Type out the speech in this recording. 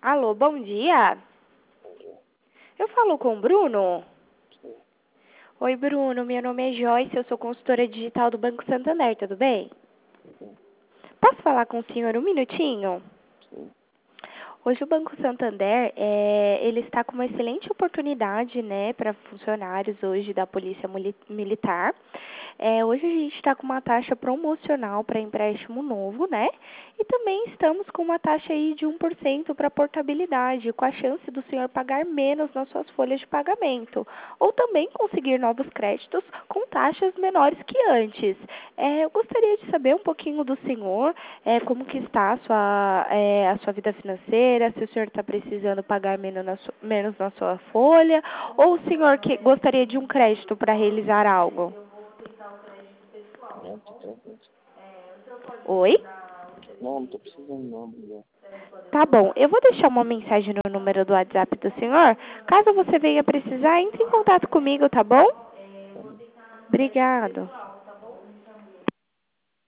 Alô, bom dia. Eu falo com o Bruno? Sim, Oi, Bruno. Meu nome é Joyce, eu sou consultora digital do Banco Santander, tudo bem? sim, Posso falar com o senhor um minutinho? sim. Hoje o Banco Santander, ele está com uma excelente oportunidade, né, para funcionários hoje da Polícia Militar. Hoje a gente está com uma taxa promocional para empréstimo novo, né? E também estamos com uma taxa aí de 1% para portabilidade, com a chance do senhor pagar menos nas suas folhas de pagamento. Ou também conseguir novos créditos com taxas menores que antes. Eu gostaria de saber um pouquinho do senhor, como que está a sua vida financeira, se o senhor está precisando pagar menos na sua folha, ou o senhor gostaria de um crédito para realizar algo? Não, tô tranquilo. Oi? Não tô precisando não, obrigado. Tá bom, eu vou deixar uma mensagem no número do WhatsApp do senhor. Caso você venha precisar, entre em contato comigo, tá bom? Tá bom. Obrigado.